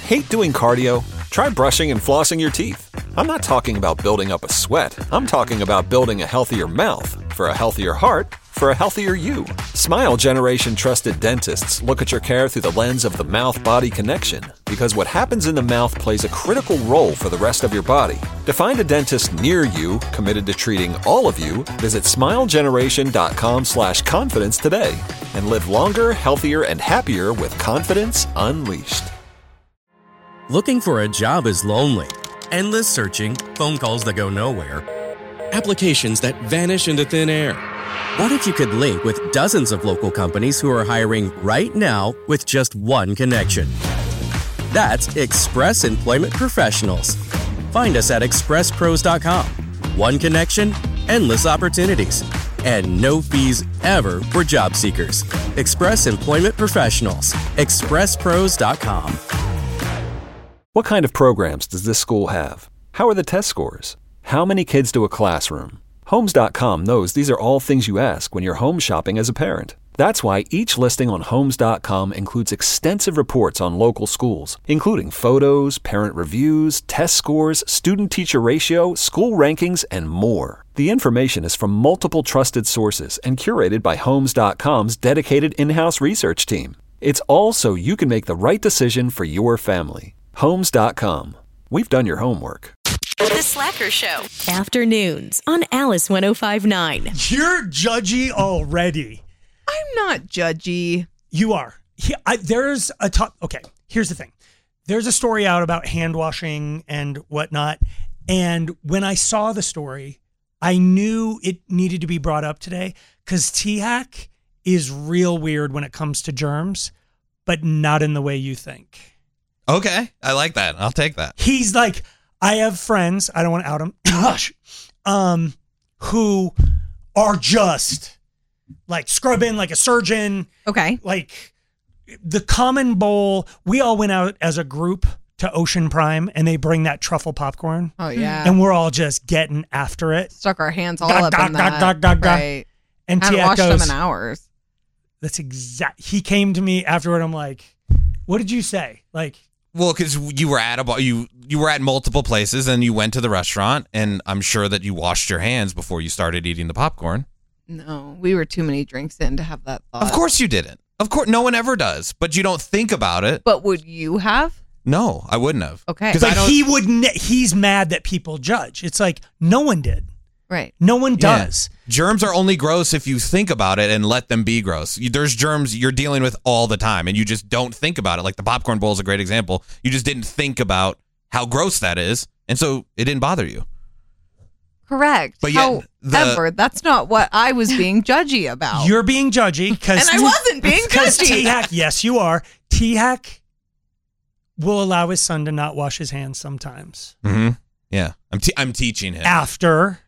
Hate doing cardio? Try brushing and flossing your teeth. I'm not talking about building up a sweat. I'm talking about building a healthier mouth for a healthier heart for a healthier you. Smile Generation trusted dentists look at your care through the lens of the mouth-body connection, because what happens in the mouth plays a critical role for the rest of your body. To find a dentist near you committed to treating all of you, visit smilegeneration.com/confidence today and live longer, healthier, and happier with confidence unleashed. Looking for a job is lonely. Endless searching, phone calls that go nowhere, applications that vanish into thin air. What if you could link with dozens of local companies who are hiring right now with just one connection? That's Express Employment Professionals. Find us at expresspros.com. One connection, endless opportunities, and no fees ever for job seekers. Express Employment Professionals. expresspros.com. What kind of programs does this school have? How are the test scores? How many kids do a classroom? Homes.com knows these are all things you ask when you're home shopping as a parent. That's why each listing on Homes.com includes extensive reports on local schools, including photos, parent reviews, test scores, student-teacher ratio, school rankings, and more. The information is from multiple trusted sources and curated by Homes.com's dedicated in-house research team. It's all so you can make the right decision for your family. Homes.com. We've done your homework. The Slacker Show. Afternoons on Alice 105.9. You're judgy already. I'm not judgy. You are. There's a okay, here's the thing. There's a story out about hand washing and whatnot. And when I saw the story, I knew it needed to be brought up today because T-Hack is real weird when it comes to germs, but not in the way you think. Okay, I like that. I'll take that. He's like, I have friends, I don't want to out them, who are just like scrubbing like a surgeon. Okay. Like the common bowl, we all went out as a group to Ocean Prime and they bring that truffle popcorn. Oh, yeah. And we're all just getting after it. Stuck our hands all up in that. Right. And haven't Tia washed goes, them in hours. That's exact. He came to me afterward. I'm like, what did you say? Like, well, because you were at you were at multiple places and you went to the restaurant, and I'm sure that you washed your hands before you started eating the popcorn. No, we were too many drinks in to have that thought. Of course you didn't. Of course, no one ever does. But you don't think about it. But would you have? No, I wouldn't have. Okay. But he wouldn't. He's mad that people judge. It's like no one did. Right. No one does. Yeah. Germs are only gross if you think about it and let them be gross. There's germs you're dealing with all the time, and you just don't think about it. Like the popcorn bowl is a great example. You just didn't think about how gross that is, and so it didn't bother you. Correct. But yet, however, that's not what I was being judgy about. You're being judgy because and I wasn't being judgy. T-Hack, yes, you are. T-Hack will allow his son to not wash his hands sometimes. Mm-hmm. Yeah, I'm teaching him after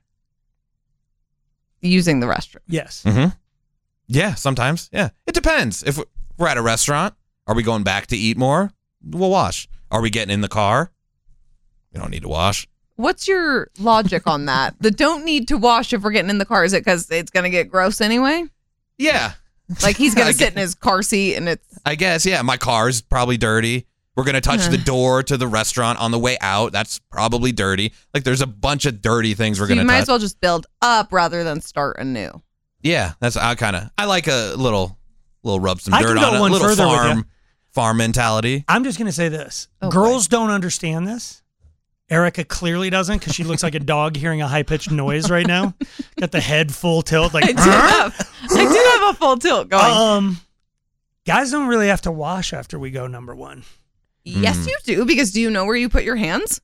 using the restroom. Yes. Mm-hmm. Yeah, sometimes. Yeah, it depends. If we're at a restaurant, are we going back to eat more? We'll wash. Are we getting in the car? We don't need to wash. What's your logic on that? The don't need to wash if we're getting in the car. Is it because it's going to get gross anyway? Yeah. Like he's going to sit in his car seat and it's... I guess, yeah. My car's probably dirty. We're going to touch the door to the restaurant on the way out. That's probably dirty. Like there's a bunch of dirty things we're going to touch. You might as well just build up rather than start anew. Yeah. I like a little rub some dirt on it. A one little further farm mentality. I'm just going to say this. Oh, girls don't understand this. Erica clearly doesn't because she looks like a dog hearing a high-pitched noise right now. Got the head full tilt. Like, I do have a full tilt going. Guys don't really have to wash after we go number one. Yes, you do. Because do you know where you put your hands?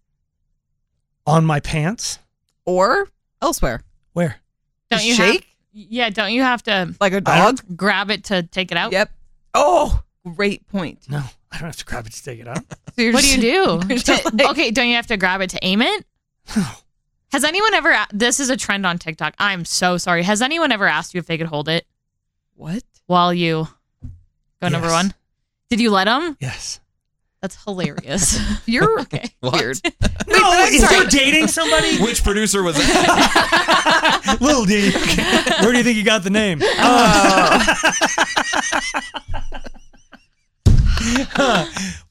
On my pants. Or elsewhere. Where? Don't you shake? Don't you have to like a dog grab it to take it out? Yep. Oh, great point. No, I don't have to grab it to take it out. So what do you do? Like, okay, don't you have to grab it to aim it? Has anyone ever? This is a trend on TikTok. I'm so sorry. Has anyone ever asked you if they could hold it? What? While you go number one? Did you let them? Yes. That's hilarious. You're okay. Weird. No, is he dating somebody? Which producer was that? Lil D. Where do you think you got the name?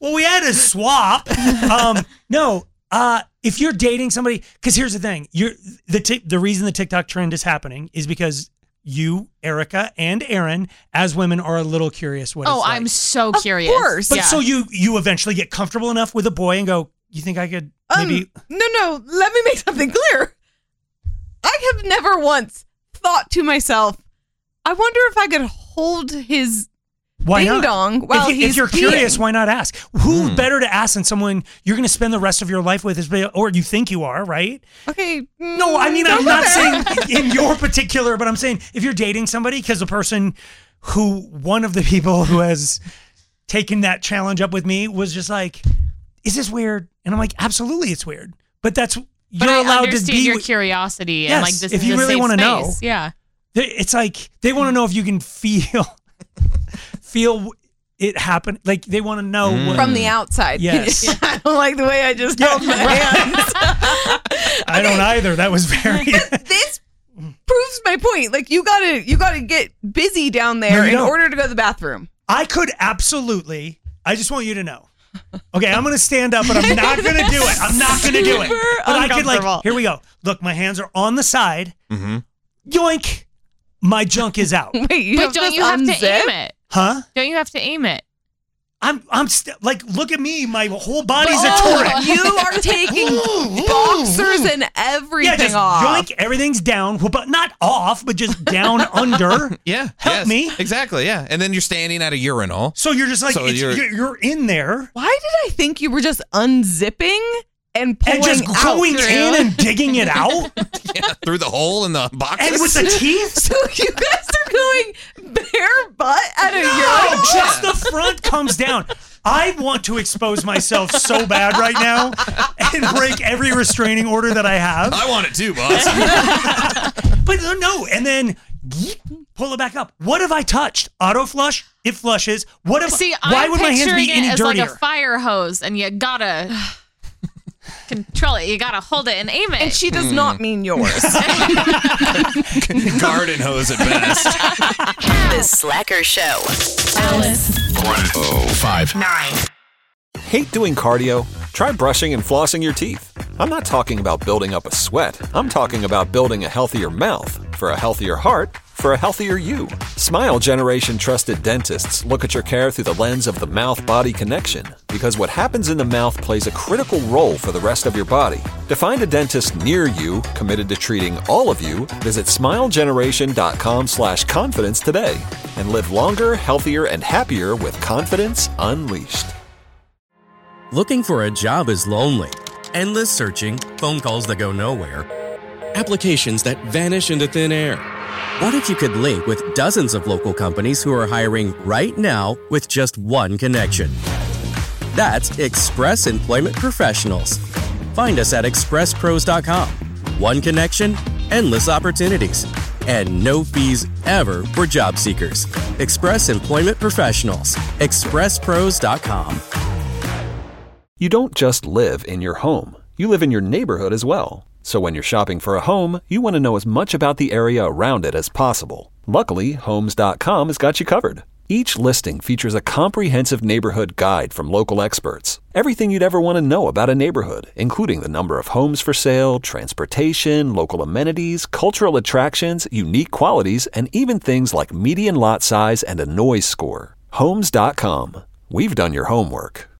Well, we had to swap. No, if you're dating somebody, because here's the thing, the reason the TikTok trend is happening is because you, Erica, and Aaron, as women, are a little curious what it's like. I'm so curious. Of course. But Yeah. so you eventually get comfortable enough with a boy and go, you think I could maybe? No. Let me make something clear. I have never once thought to myself, I wonder if I could hold his Why ding not? dong while if he's you're peeing. curious, why not ask? Who better to ask than someone you're going to spend the rest of your life with, or you think you are, right? Okay. No, I mean, I'm not saying in your particular, but I'm saying if you're dating somebody, because the person one of the people who has taken that challenge up with me was just like, is this weird? And I'm like, absolutely it's weird. But But you're I allowed to understand be your with- curiosity Yes, and like this if is you a really safe wanna know. space. Yeah. It's like they want to know if you can feel it happen. Like they want to know what, From the outside. Yes. I don't like the way I just held my hands. I don't either. That was very. This proves my point. Like you gotta get busy down No, there you in don't. order to go to the bathroom. I could absolutely. I just want you to know. Okay, I'm going to stand up, but I'm not going to do it. I'm not going to do it. Super But I could uncomfortable. here we go. Look, my hands are on the side. Mm-hmm. Yoink. My junk is out. Wait, you But don't you have to aim it? Huh? Don't you have to aim it? I'm like, look at me. My whole body's a Oh, turret. you are taking boxers and everything Yeah, just off. yoink. Everything's down, but not off, but just down under. Yeah. Help yes, me. Exactly. Yeah. And then you're standing at a urinal. So you're just like, So you're in there. Why did I think you were just unzipping and pulling And just out going through? in and digging it out. Yeah. Through the hole in the boxes. And with the teeth. So you guys are going bare butt at a No, urinal? just the front comes down. I want to expose myself so bad right now and break every restraining order that I have. I want it too, boss. But no, and then pull it back up. What have I touched? Auto flush? It flushes. What if? See, why I'm would my hands picturing be it any as dirtier? like a fire hose, and you gotta control it. You gotta hold it and aim it. And she does not mean yours. Garden hose at best. The Slacker Show. Alice. 105.9. Hate doing cardio? Try brushing and flossing your teeth. I'm not talking about building up a sweat. I'm talking about building a healthier mouth for a healthier heart for a healthier you. Smile Generation trusted dentists look at your care through the lens of the mouth-body connection because what happens in the mouth plays a critical role for the rest of your body. To find a dentist near you committed to treating all of you, visit smilegeneration.com/confidence today and live longer, healthier, and happier with confidence unleashed. Looking for a job is lonely. Endless searching, phone calls that go nowhere, applications that vanish into thin air. What if you could link with dozens of local companies who are hiring right now with just one connection? That's Express Employment Professionals. Find us at expresspros.com. One connection, endless opportunities, and no fees ever for job seekers. Express Employment Professionals. expresspros.com. You don't just live in your home. You live in your neighborhood as well. So when you're shopping for a home, you want to know as much about the area around it as possible. Luckily, Homes.com has got you covered. Each listing features a comprehensive neighborhood guide from local experts. Everything you'd ever want to know about a neighborhood, including the number of homes for sale, transportation, local amenities, cultural attractions, unique qualities, and even things like median lot size and a noise score. Homes.com. We've done your homework.